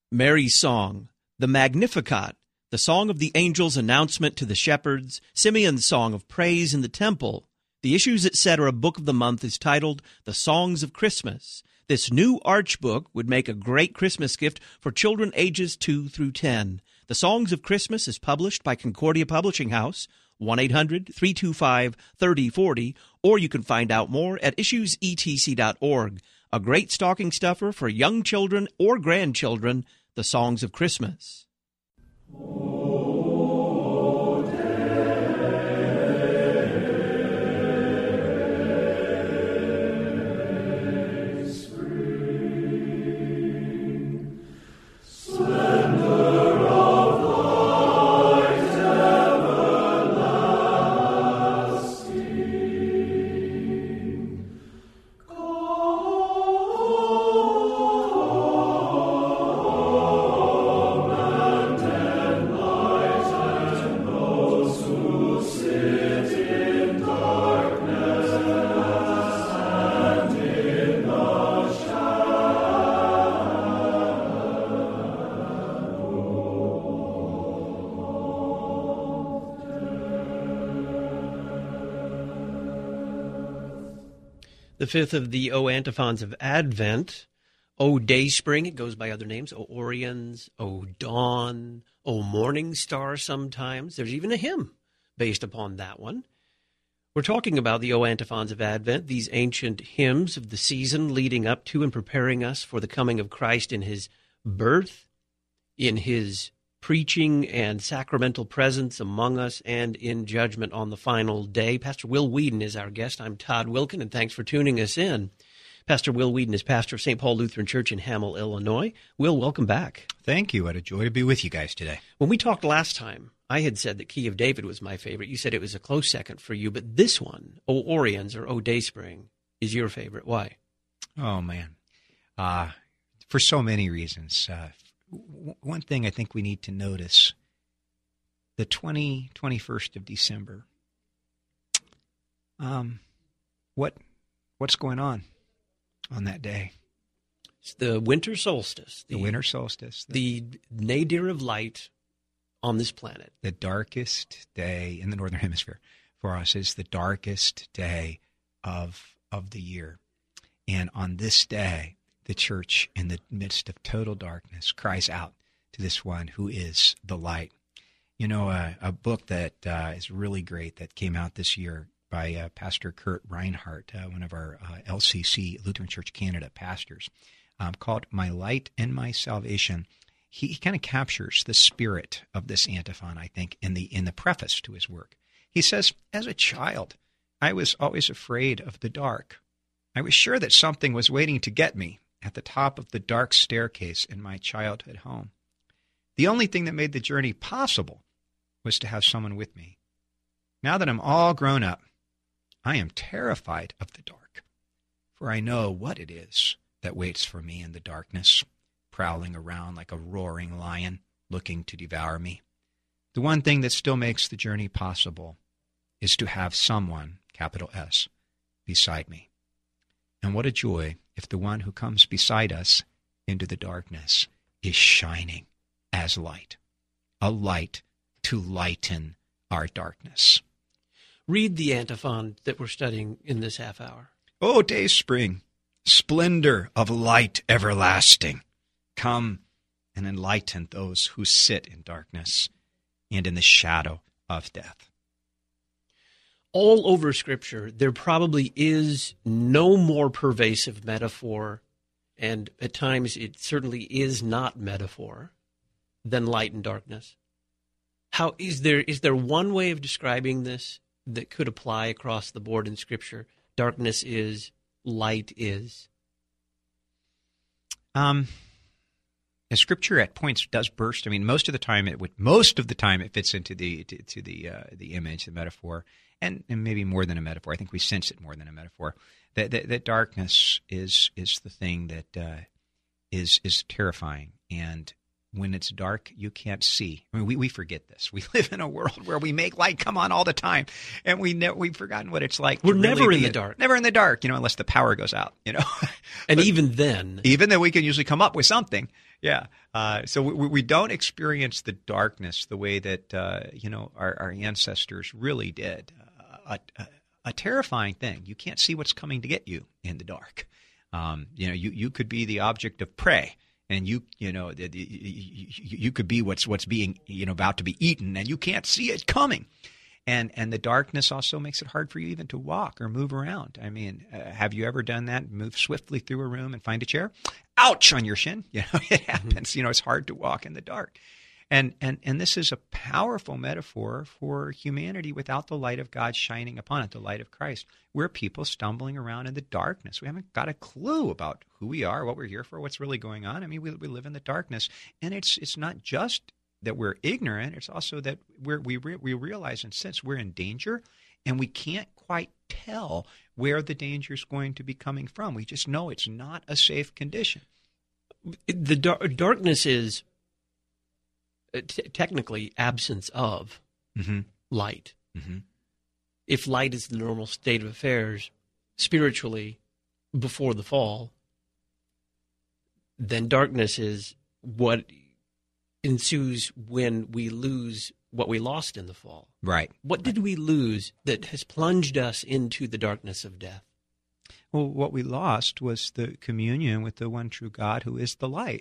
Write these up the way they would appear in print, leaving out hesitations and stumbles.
Mary's Song, the Magnificat, the Song of the Angels' Announcement to the Shepherds, Simeon's Song of Praise in the Temple. The Issues Etc. Book of the Month is titled The Songs of Christmas. This new Arch book would make a great Christmas gift for children ages 2 through 10. The Songs of Christmas is published by Concordia Publishing House, 1-800-325-3040, or you can find out more at issuesetc.org. A great stocking stuffer for young children or grandchildren, The Songs of Christmas. The fifth of the O antiphons of Advent, O Dayspring, it goes by other names, O Oriens, O Dawn, O Morning Star sometimes. There's even a hymn based upon that one. We're talking about the O antiphons of Advent, these ancient hymns of the season leading up to and preparing us for the coming of Christ in his birth, in his preaching and sacramental presence among us, and in judgment on the final day. Pastor Will Whedon is our guest. I'm Todd Wilkin, and thanks for tuning us in. Pastor Will Whedon is pastor of St. Paul Lutheran Church in Hamel, Illinois. Will, welcome back. Thank you. What a joy to be with you guys today. When we talked last time, I had said that Key of David was my favorite. You said it was a close second for you, but this one, O Oriens or O Dayspring, is your favorite. Why? Oh, man. For so many reasons. One thing I think we need to notice, the 21st of December, what's going on that day? It's the winter solstice. The winter solstice. The nadir of light on this planet. The darkest day in the Northern Hemisphere for us is the darkest day of the year. And on this day, the church, in the midst of total darkness, cries out to this one who is the light. You know, a book that is really great that came out this year by Pastor Kurt Reinhardt, one of our LCC, Lutheran Church Canada pastors, called My Light and My Salvation. He kind of captures the spirit of this antiphon, I think, in the preface to his work. He says, as a child, I was always afraid of the dark. I was sure that something was waiting to get me at the top of the dark staircase in my childhood home. The only thing that made the journey possible was to have someone with me. Now that I'm all grown up, I am terrified of the dark, for I know what it is that waits for me in the darkness, prowling around like a roaring lion, looking to devour me. The one thing that still makes the journey possible is to have someone, capital S, beside me. And what a joy if the one who comes beside us into the darkness is shining as light, a light to lighten our darkness. Read the antiphon that we're studying in this half hour. O Dayspring, splendor of light everlasting, come and enlighten those who sit in darkness and in the shadow of death. All over Scripture, there probably is no more pervasive metaphor, and at times it certainly is not metaphor, than light and darkness. How is there one way of describing this that could apply across the board in Scripture? Darkness is, light is. Scripture at points does burst. I mean, most of the time it fits into the image, the metaphor, and maybe more than a metaphor. I think we sense it more than a metaphor. That darkness is the thing that is terrifying, and when it's dark, you can't see. I mean, we forget this. We live in a world where we make light come on all the time, and we've forgotten what it's like. We're never in the dark. Never in the dark, unless the power goes out, And even then, we can usually come up with something. Yeah. So we don't experience the darkness the way that our ancestors really did. A terrifying thing. You can't see what's coming to get you in the dark. You could be the object of prey. And you could be what's being about to be eaten, and you can't see it coming, and the darkness also makes it hard for you even to walk or move around. I mean, have you ever done that? Move swiftly through a room and find a chair? Ouch on your shin! It happens. It's hard to walk in the dark, and this is a powerful metaphor for humanity without the light of God shining upon it, the light of Christ. We're people stumbling around in the darkness. We haven't got a clue about who we are, what we're here for, what's really going on. I mean, we live in the darkness, and it's not just that we're ignorant. It's also that we realize and sense we're in danger, and we can't quite tell where the danger is going to be coming from. We just know it's not a safe condition. The darkness is technically absence of light. Mm-hmm. If light is the normal state of affairs spiritually before the fall, then darkness is what ensues when we lose what we lost in the fall. Right. What did we lose that has plunged us into the darkness of death? Well, what we lost was the communion with the one true God who is the light.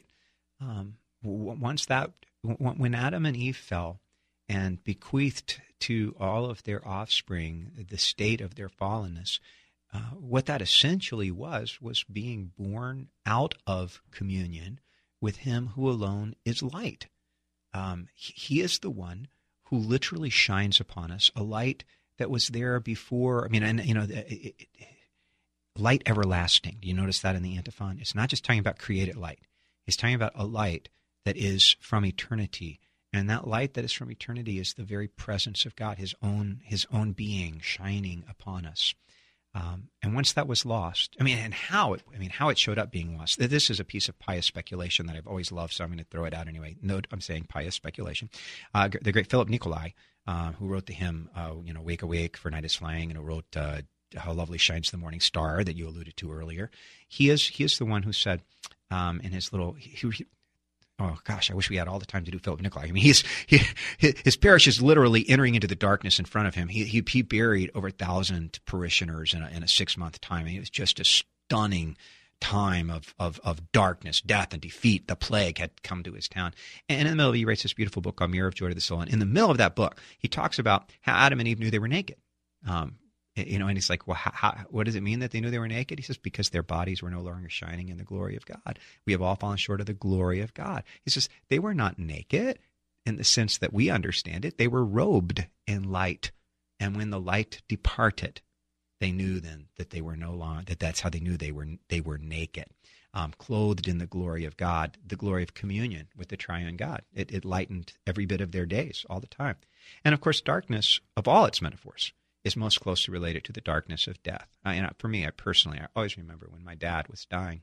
When Adam and Eve fell and bequeathed to all of their offspring the state of their fallenness, what that essentially was being born out of communion with Him who alone is light. He is the one who literally shines upon us, a light that was there before. I mean, light everlasting. Do you notice that in the antiphon? It's not just talking about created light. It's talking about a light that is from eternity. And that light that is from eternity is the very presence of God, His own being shining upon us. And once that was lost, how it showed up being lost. This is a piece of pious speculation that I've always loved, so I'm going to throw it out anyway. Note, I'm saying pious speculation. The great Philip Nicolai, who wrote the hymn, "Wake Awake, for Night is Flying," and who wrote "How Lovely Shines the Morning Star" that you alluded to earlier. He is the one who said in his little. Oh gosh, I wish we had all the time to do Philip Nicolai. I mean, his parish is literally entering into the darkness in front of him. He buried over 1,000 parishioners in a 6-month time. I mean, it was just a stunning time of darkness, death, and defeat. The plague had come to his town. And in the middle, he writes this beautiful book called Mirror of Joy to the Soul. And in the middle of that book, he talks about how Adam and Eve knew they were naked. And he's like, well, what does it mean that they knew they were naked? He says, because their bodies were no longer shining in the glory of God. We have all fallen short of the glory of God. He says, they were not naked in the sense that we understand it. They were robed in light. And when the light departed, they knew then that they were no longer, that's how they knew they were naked, clothed in the glory of God, the glory of communion with the triune God. It lightened every bit of their days all the time. And of course, darkness, of all its metaphors, is most closely related to the darkness of death. For me, I always remember when my dad was dying,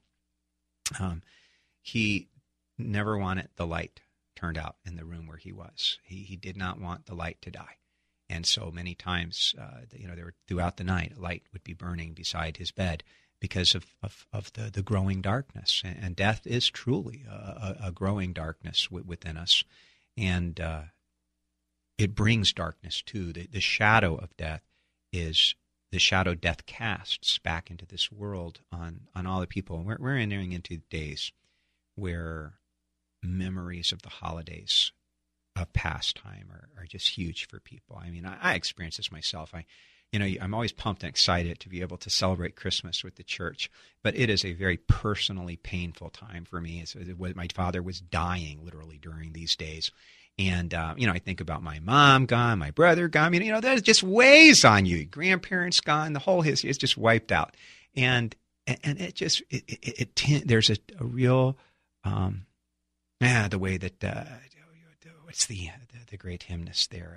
he never wanted the light turned out in the room where he was. He did not want the light to die. And so many times, there were, throughout the night, a light would be burning beside his bed because of the growing darkness. And death is truly a growing darkness within us. And it brings darkness too. The shadow of death is the shadow death casts back into this world on all the people. And we're entering into days where memories of the holidays of pastime are just huge for people. I mean, I experience this myself. I'm always pumped and excited to be able to celebrate Christmas with the church, but it is a very personally painful time for me. My father was dying literally during these days. And, I think about my mom gone, my brother gone. That just weighs on you. Grandparents gone, the whole history is just wiped out. And it just, there's a real, the way that, what's the great hymnist there?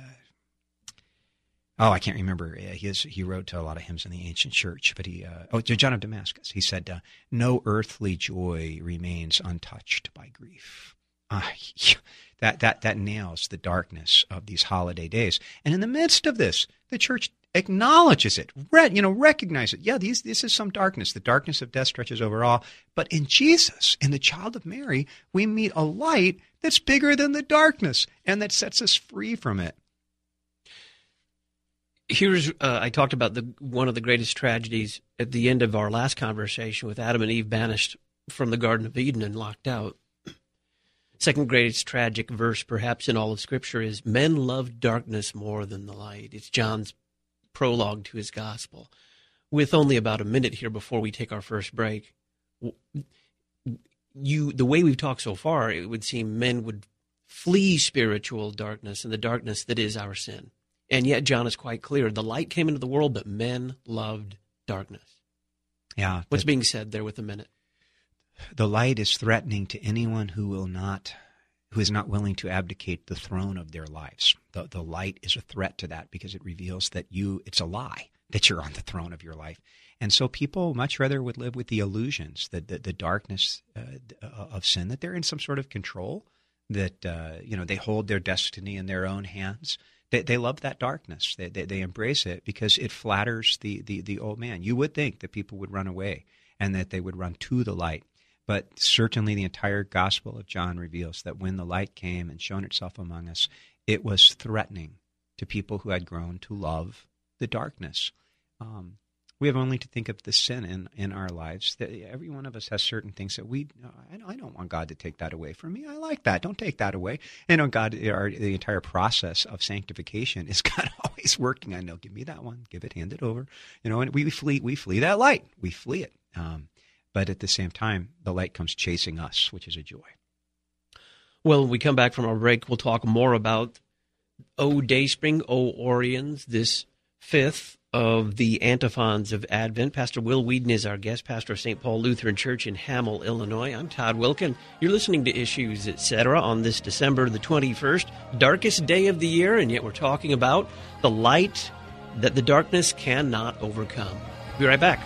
I can't remember. He wrote a lot of hymns in the ancient church, but John of Damascus. He said, no earthly joy remains untouched by grief. that nails the darkness of these holiday days. And in the midst of this, the church acknowledges it, recognize it. Yeah, this is some darkness. The darkness of death stretches over all. But in Jesus, in the child of Mary, we meet a light that's bigger than the darkness and that sets us free from it. Here's, I talked about one of the greatest tragedies at the end of our last conversation with Adam and Eve banished from the Garden of Eden and locked out. Second greatest tragic verse perhaps in all of Scripture is, men loved darkness more than the light. It's John's prologue to his gospel. With only about a minute here before we take our first break, the way we've talked so far, it would seem men would flee spiritual darkness and the darkness that is our sin. And yet John is quite clear. The light came into the world, but men loved darkness. Yeah. What's being said there with a minute? The light is threatening to anyone who is not willing to abdicate the throne of their lives. The light is a threat to that because it reveals that it's a lie that you're on the throne of your life. And so people much rather would live with the illusions, the darkness of sin, that they're in some sort of control, that they hold their destiny in their own hands. They love that darkness. They embrace it because it flatters the old man. You would think that people would run away and that they would run to the light. But certainly the entire Gospel of John reveals that when the light came and shone itself among us, it was threatening to people who had grown to love the darkness. We have only to think of the sin in our lives. That every one of us has certain things that I don't want God to take that away from me. I like that. Don't take that away. God, the entire process of sanctification is God always working. I know, give me that one, give it, hand it over. And we flee that light. We flee it. But at the same time, the light comes chasing us, which is a joy. Well, when we come back from our break, we'll talk more about O Dayspring, O Oriens, this fifth of the antiphons of Advent. Pastor Will Whedon is our guest, pastor of St. Paul Lutheran Church in Hamel, Illinois. I'm Todd Wilkin. You're listening to Issues, Etc. on this December the 21st, darkest day of the year, and yet we're talking about the light that the darkness cannot overcome. Be right back.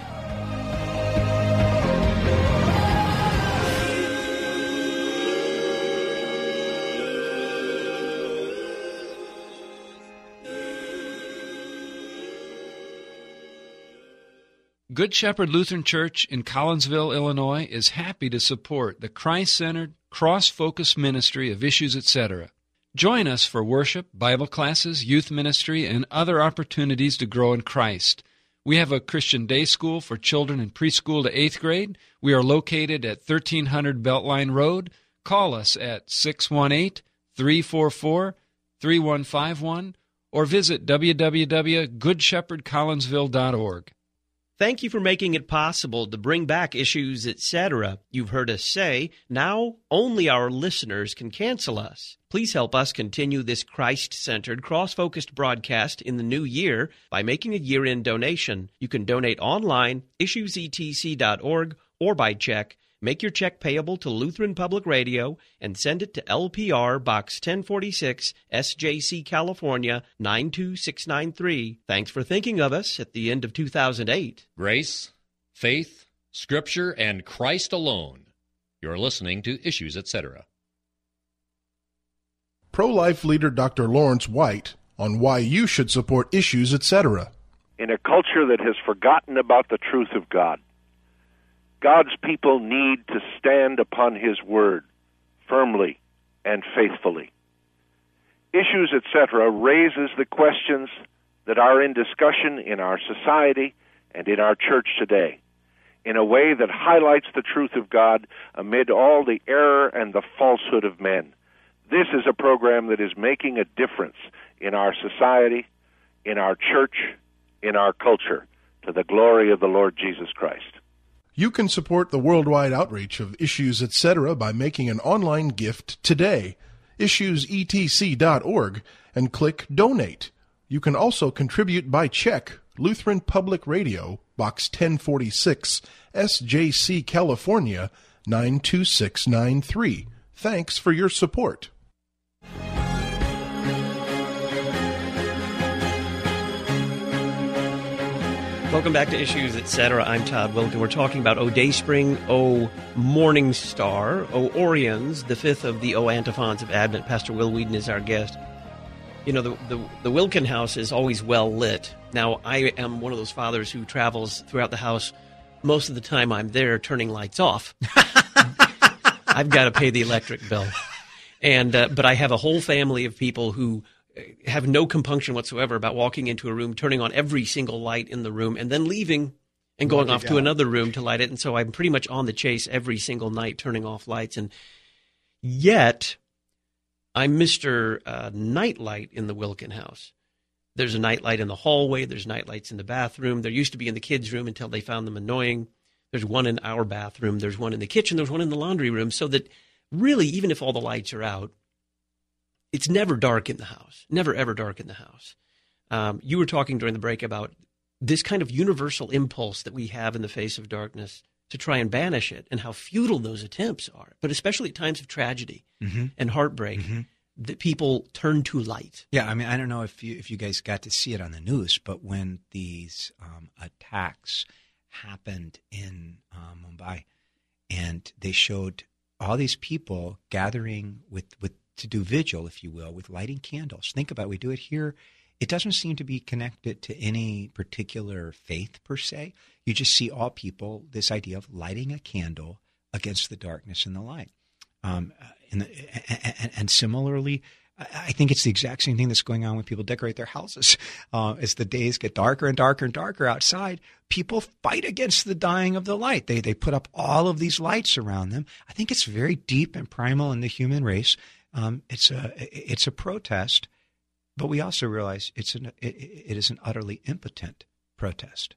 Good Shepherd Lutheran Church in Collinsville, Illinois, is happy to support the Christ-centered, cross-focused ministry of Issues, Etc. Join us for worship, Bible classes, youth ministry, and other opportunities to grow in Christ. We have a Christian day school for children in preschool to 8th grade. We are located at 1300 Beltline Road. Call us at 618-344-3151 or visit www.goodshepherdcollinsville.org. Thank you for making it possible to bring back Issues, Etc. You've heard us say, now only our listeners can cancel us. Please help us continue this Christ-centered, cross-focused broadcast in the new year by making a year-end donation. You can donate online, issuesetc.org, or by check. Make your check payable to Lutheran Public Radio and send it to LPR Box 1046, SJC, California, 92693. Thanks for thinking of us at the end of 2008. Grace, faith, Scripture, and Christ alone. You're listening to Issues, Etc. Pro-life leader Dr. Lawrence White on why you should support Issues, Etc. In a culture that has forgotten about the truth of God, God's people need to stand upon His Word firmly and faithfully. Issues, Etc. raises the questions that are in discussion in our society and in our church today in a way that highlights the truth of God amid all the error and the falsehood of men. This is a program that is making a difference in our society, in our church, in our culture, to the glory of the Lord Jesus Christ. You can support the worldwide outreach of Issues, Etc. by making an online gift today. issuesetc.org and click Donate. You can also contribute by check. Lutheran Public Radio, Box 1046, SJC, California, 92693. Thanks for your support. Welcome back to Issues, Etc. I'm Todd Wilken. We're talking about O Dayspring, O Morning Star, O Oriens, the fifth of the O Antiphons of Advent. Pastor Will Whedon is our guest. You know, the Wilken house is always well lit. Now, I am one of those fathers who travels throughout the house. Most of the time I'm there turning lights off. I've got to pay the electric bill. And but I have a whole family of people who have no compunction whatsoever about walking into a room, turning on every single light in the room, and then leaving and going off to another room to light it. And so I'm pretty much on the chase every single night, turning off lights. And yet, I'm Mr. Nightlight in the Wilken house. There's a nightlight in the hallway. There's nightlights in the bathroom. There used to be in the kids' room until they found them annoying. There's one in our bathroom. There's one in the kitchen. There's one in the laundry room. So that really, even if all the lights are out, it's never dark in the house. Never, ever dark in the house. You were talking during the break about this kind of universal impulse that we have in the face of darkness to try and banish it, and how futile those attempts are. But especially at times of tragedy and heartbreak, that people turn to light. Yeah, I mean, I don't know if you guys got to see it on the news, but when these attacks happened in Mumbai, and they showed all these people gathering with to do vigil, if you will, with lighting candles. Think about it. We do it here. It doesn't seem to be connected to any particular faith per se. You just see all people, this idea of lighting a candle against the darkness and the light. And similarly, I think it's the exact same thing that's going on when people decorate their houses. As the days get darker and darker and darker outside, people fight against the dying of the light. They put up all of these lights around them. I think it's very deep and primal in the human race. It's a protest, but we also realize it is an utterly impotent protest.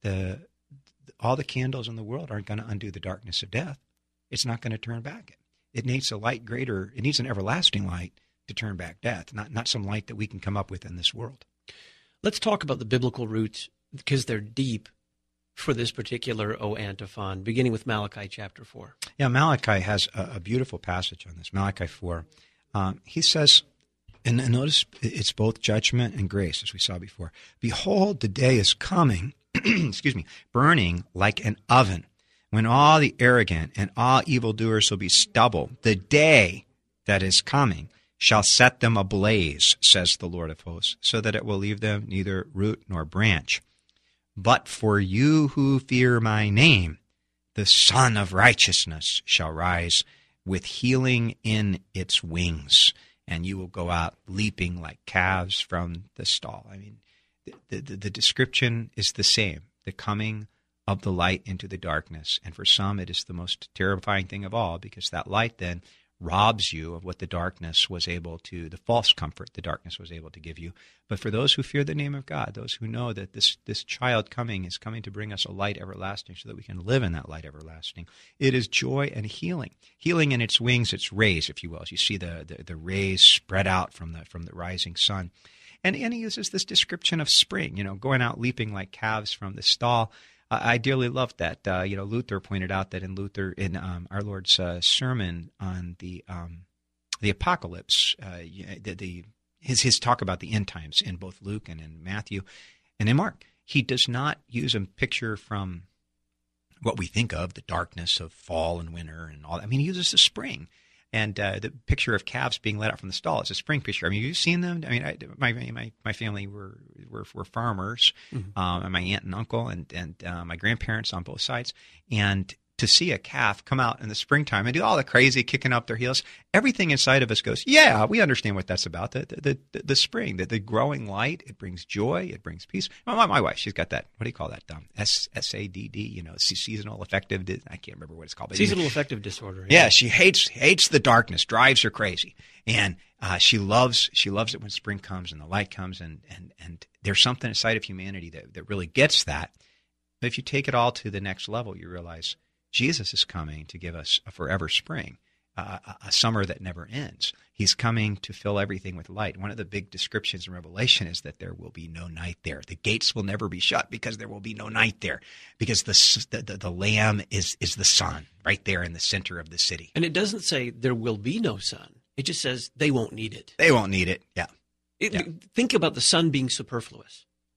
All the candles in the world aren't going to undo the darkness of death. It's not going to turn back. It needs a light greater. It needs an everlasting light to turn back death, not some light that we can come up with in this world. Let's talk about the biblical roots, because they're deep for this particular O antiphon, beginning with Malachi chapter 4. Yeah, Malachi has a beautiful passage on this. Malachi 4. He says, and notice it's both judgment and grace, as we saw before. Behold, the day is coming, burning like an oven, when all the arrogant and all evildoers will be stubble. The day that is coming shall set them ablaze, says the Lord of hosts, so that it will leave them neither root nor branch. But for you who fear my name, the Son of Righteousness shall rise with healing in its wings, and you will go out leaping like calves from the stall. I mean, the description is the same, the coming of the light into the darkness. And for some, it is the most terrifying thing of all, because that light then robs you of what the darkness was able to, the false comfort the darkness was able to give you. But for those who fear the name of God, those who know that this child coming is coming to bring us a light everlasting so that we can live in that light everlasting, it is joy and healing. Healing in its wings, its rays, if you will. As you see the rays spread out from the rising sun. And he uses this description of spring, going out leaping like calves from the stall. I dearly loved that. Luther pointed out that in our Lord's sermon on the apocalypse, his talk about the end times in both Luke and in Matthew and in Mark, he does not use a picture from what we think of, the darkness of fall and winter and all that. I mean, he uses the spring. And the picture of calves being let out from the stall is a spring picture. I mean, you've seen them. I mean, my family were farmers, and my aunt and uncle, and my grandparents on both sides. And to see a calf come out in the springtime and do all the crazy kicking up their heels, everything inside of us goes, yeah, we understand what that's about. The spring, the growing light, it brings joy, it brings peace. My wife, she's got that. What do you call that? SADD, seasonal affective. I can't remember what it's called. But seasonal affective disorder. Yeah, she hates the darkness, drives her crazy, and she loves it when spring comes and the light comes, and there's something inside of humanity that really gets that. But if you take it all to the next level, you realize Jesus is coming to give us a forever spring, a summer that never ends. He's coming to fill everything with light. One of the big descriptions in Revelation is that there will be no night there. The gates will never be shut because there will be no night there, because the Lamb is the sun right there in the center of the city. And it doesn't say there will be no sun. It just says they won't need it. They won't need it, yeah. Think about the sun being superfluous.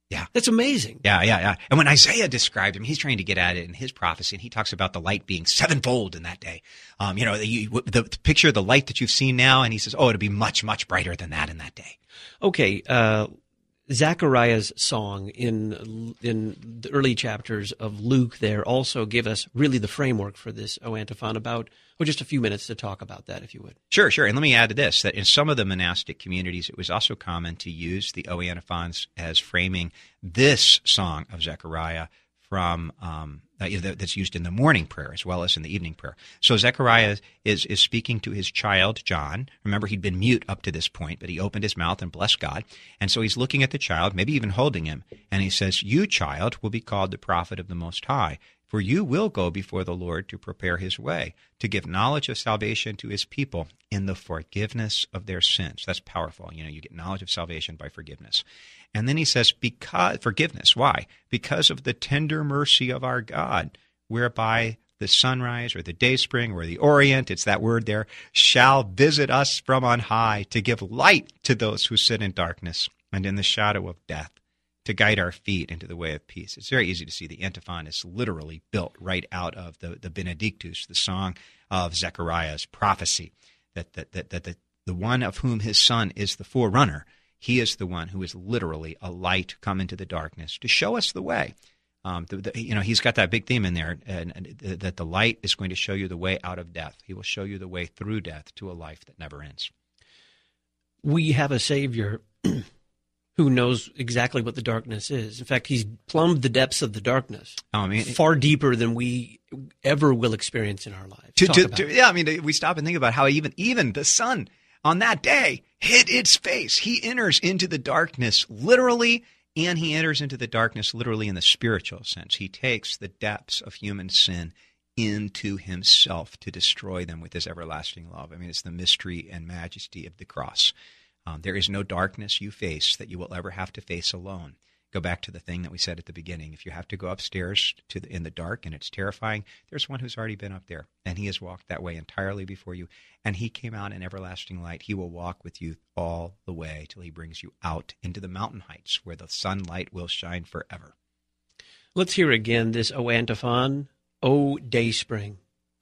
Yeah. That's amazing. Yeah. And when Isaiah described him, he's trying to get at it in his prophecy, and he talks about the light being sevenfold in that day. The picture of the light that you've seen now, and he says, it'll be much, much brighter than that in that day. Okay, Zechariah's song in the early chapters of Luke there also give us really the framework for this O antiphon about, just a few minutes to talk about that, if you would. Sure. And let me add to this, that in some of the monastic communities, it was also common to use the O antiphons as framing this song of Zechariah from that's used in the morning prayer as well as in the evening prayer. So Zechariah is speaking to his child, John. Remember, he'd been mute up to this point, but he opened his mouth and blessed God. And so he's looking at the child, maybe even holding him, and he says, "You, child, will be called the prophet of the Most High, for you will go before the Lord to prepare his way, to give knowledge of salvation to his people in the forgiveness of their sins." That's powerful. You get knowledge of salvation by forgiveness. And then he says, forgiveness. Why? Because of the tender mercy of our God, whereby the sunrise or the dayspring or the orient, it's that word there, shall visit us from on high to give light to those who sit in darkness and in the shadow of death, to guide our feet into the way of peace. It's very easy to see the antiphon is literally built right out of the Benedictus, the song of Zechariah's prophecy, that the one of whom his son is the forerunner, he is the one who is literally a light come into the darkness to show us the way. He's got that big theme in there, and that the light is going to show you the way out of death. He will show you the way through death to a life that never ends. We have a Savior who knows exactly what the darkness is. In fact, he's plumbed the depths of the darkness far deeper than we ever will experience in our lives. We stop and think about how even the sun on that day hid its face. He enters into the darkness literally, and he enters into the darkness literally in the spiritual sense. He takes the depths of human sin into himself to destroy them with his everlasting love. It's the mystery and majesty of the cross. There is no darkness you face that you will ever have to face alone. Go back to the thing that we said at the beginning. If you have to go upstairs in the dark and it's terrifying, there's one who's already been up there, and he has walked that way entirely before you, and he came out in everlasting light. He will walk with you all the way till he brings you out into the mountain heights where the sunlight will shine forever. Let's hear again this O antiphon, O Dayspring.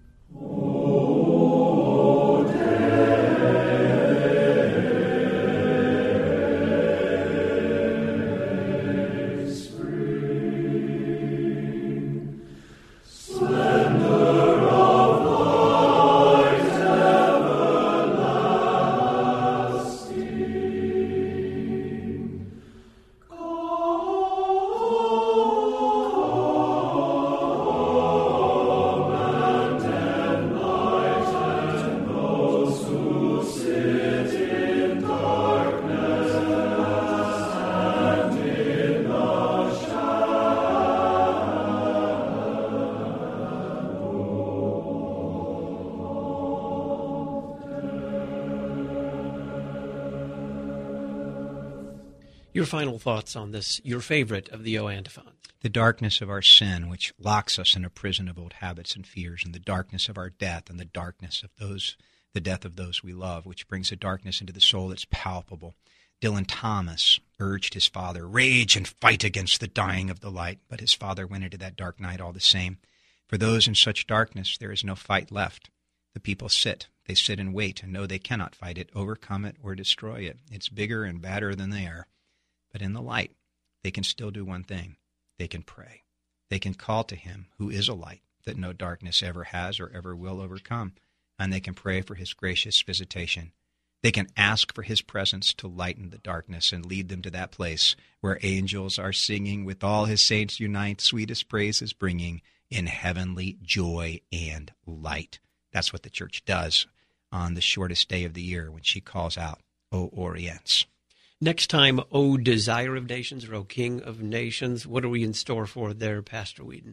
Your final thoughts on this, your favorite of the O antiphons. The darkness of our sin, which locks us in a prison of old habits and fears, and the darkness of our death, and the darkness of the death of those we love, which brings a darkness into the soul that's palpable. Dylan Thomas urged his father, rage and fight against the dying of the light, but his father went into that dark night all the same. For those in such darkness, there is no fight left. The people sit. They sit and wait and know they cannot fight it, overcome it, or destroy it. It's bigger and badder than they are. But in the light, they can still do one thing. They can pray. They can call to him who is a light that no darkness ever has or ever will overcome, and they can pray for his gracious visitation. They can ask for his presence to lighten the darkness and lead them to that place where angels are singing with all his saints unite, sweetest praises bringing in heavenly joy and light. That's what the church does on the shortest day of the year when she calls out, O Orients. Next time, O Desire of Nations, or O King of Nations, what are we in store for there, Pastor Whedon?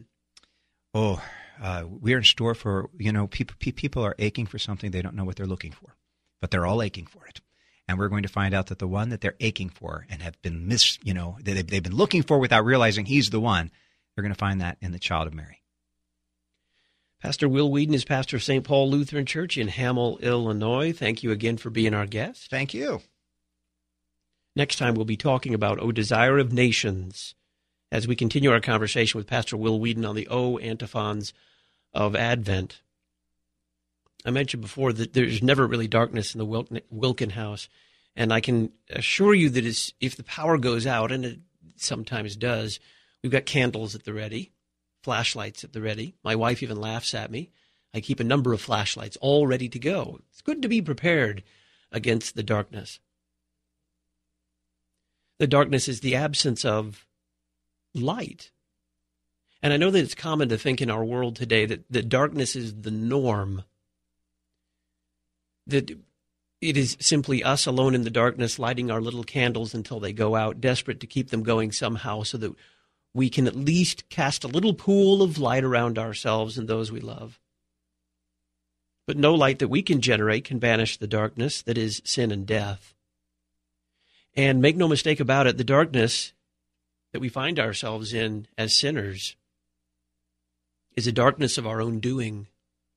We're in store for, people are aching for something they don't know what they're looking for, but they're all aching for it. And we're going to find out that the one that they're aching for and have been they've been looking for without realizing he's the one, they're going to find that in the child of Mary. Pastor Will Whedon is pastor of St. Paul Lutheran Church in Hamel, Illinois. Thank you again for being our guest. Thank you. Next time we'll be talking about O Desire of Nations as we continue our conversation with Pastor Will Whedon on the O antiphons of Advent. I mentioned before that there's never really darkness in the Wilkin house, and I can assure you that if the power goes out, and it sometimes does, we've got candles at the ready, flashlights at the ready. My wife even laughs at me. I keep a number of flashlights all ready to go. It's good to be prepared against the darkness. The darkness is the absence of light. And I know that it's common to think in our world today that darkness is the norm, that it is simply us alone in the darkness, lighting our little candles until they go out, desperate to keep them going somehow so that we can at least cast a little pool of light around ourselves and those we love. But no light that we can generate can banish the darkness that is sin and death. And make no mistake about it, the darkness that we find ourselves in as sinners is a darkness of our own doing.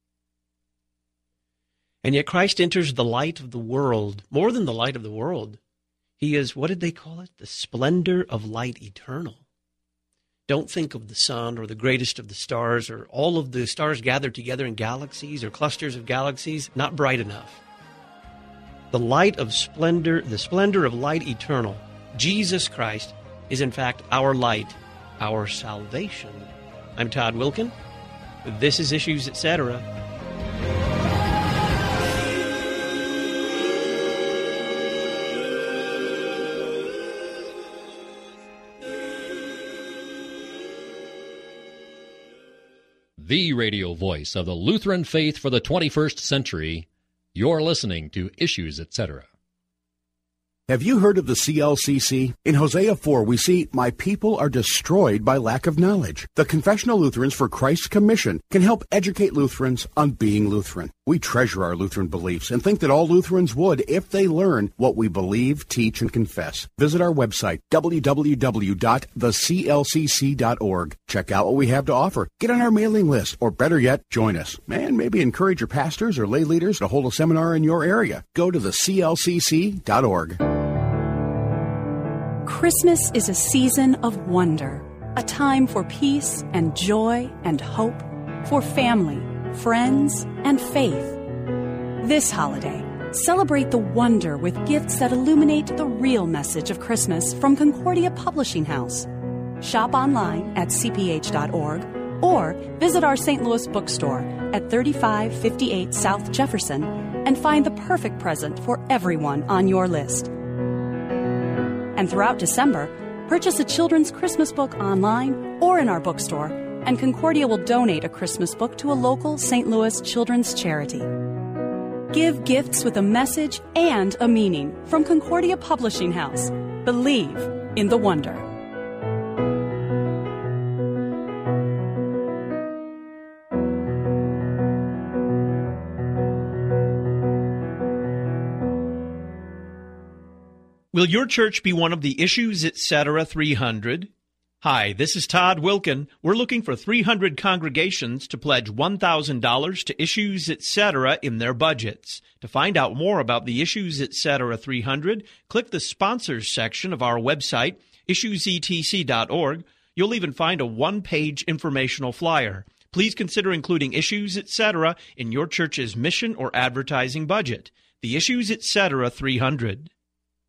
And yet Christ enters the light of the world, more than the light of the world. He is, what did they call it? The splendor of light eternal. Don't think of the sun or the greatest of the stars or all of the stars gathered together in galaxies or clusters of galaxies. Not bright enough. The light of splendor, the splendor of light eternal, Jesus Christ, is in fact our light, our salvation. I'm Todd Wilkin. This is Issues, Etc. The radio voice of the Lutheran faith for the 21st century. You're listening to Issues, Etc. Have you heard of the CLCC? In Hosea 4, we see, "My people are destroyed by lack of knowledge." The Confessional Lutherans for Christ's Commission can help educate Lutherans on being Lutheran. We treasure our Lutheran beliefs and think that all Lutherans would if they learn what we believe, teach, and confess. Visit our website, www.theclcc.org. Check out what we have to offer. Get on our mailing list, or better yet, join us. And maybe encourage your pastors or lay leaders to hold a seminar in your area. Go to theclcc.org. Christmas is a season of wonder, a time for peace and joy and hope, for family, friends, and faith. This holiday, celebrate the wonder with gifts that illuminate the real message of Christmas from Concordia Publishing House. Shop online at cph.org or visit our St. Louis bookstore at 3558 South Jefferson and find the perfect present for everyone on your list. And throughout December, purchase a children's Christmas book online or in our bookstore, and Concordia will donate a Christmas book to a local St. Louis children's charity. Give gifts with a message and a meaning from Concordia Publishing House. Believe in the wonder. Will your church be one of the Issues, Etc. 300? Hi, this is Todd Wilkin. We're looking for 300 congregations to pledge $1,000 to Issues, Etc. in their budgets. To find out more about the Issues, Etc. 300, click the Sponsors section of our website, issuesetc.org. You'll even find a one-page informational flyer. Please consider including Issues, Etc. in your church's mission or advertising budget. The Issues, Etc. 300.